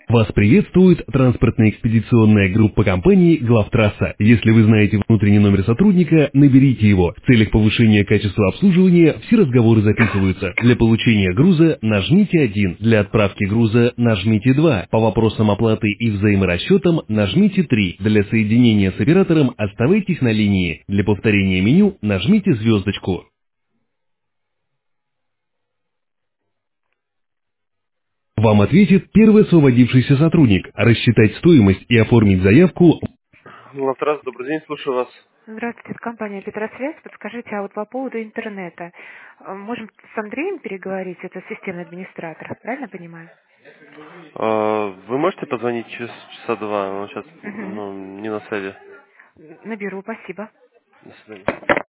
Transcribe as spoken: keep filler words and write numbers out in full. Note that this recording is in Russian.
Вас приветствует транспортно-экспедиционная группа компании «Главтрасса». Если вы знаете внутренний номер сотрудника, наберите его. В целях повышения качества обслуживания все разговоры записываются. Для получения груза нажмите один, для отправки груза нажмите два, по вопросам оплаты и взаиморасчетам нажмите три, для соединения с оператором оставайтесь на линии. Для повторения меню нажмите звездочку. Вам ответит первый освободившийся сотрудник. Рассчитать стоимость и оформить заявку. Главтрасс, добрый день, слушаю вас. Здравствуйте, это компания Петросвязь. Подскажите, а вот по поводу интернета. э, Можем с Андреем переговорить, это системный администратор, правильно понимаю? А, Вы можете позвонить через часа два? Он сейчас Мгм. ну, не на связи. Наберу, спасибо. До свидания.